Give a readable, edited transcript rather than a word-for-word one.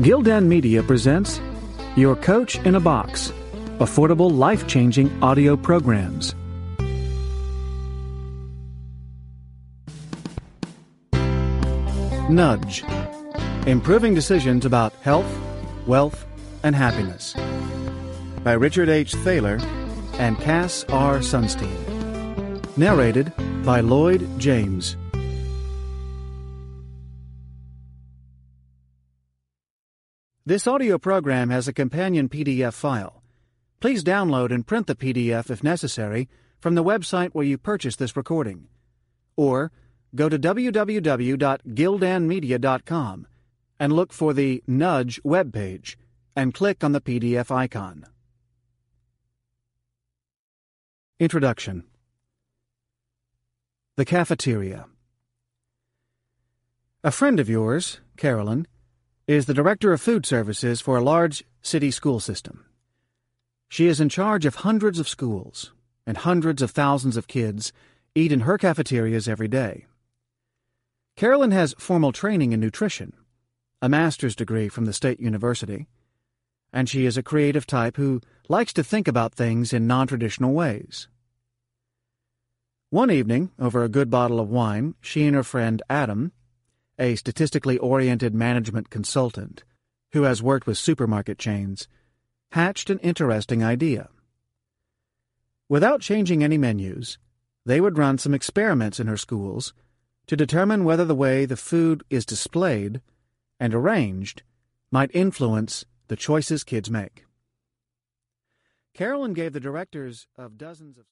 Gildan Media presents Your Coach in a Box, affordable, life-changing audio programs. Nudge, improving decisions about health, wealth, and happiness. By Richard H. Thaler and Cass R. Sunstein. Narrated by Lloyd James. This audio program has a companion PDF file. Please download and print the PDF if necessary from the website where you purchased this recording. Or go to www.gildanmedia.com and look for the Nudge webpage and click on the PDF icon. Introduction. The Cafeteria. A friend of yours, Carolyn, is the Director of Food Services for a large city school system. She is in charge of hundreds of schools, and hundreds of thousands of kids eat in her cafeterias every day. Carolyn has formal training in nutrition, a master's degree from the State University, and she is a creative type who likes to think about things in non-traditional ways. One evening, over a good bottle of wine, she and her friend Adam, a statistically oriented management consultant who has worked with supermarket chains, hatched an interesting idea. Without changing any menus, they would run some experiments in her schools to determine whether the way the food is displayed and arranged might influence the choices kids make. Carolyn gave the directors of dozens of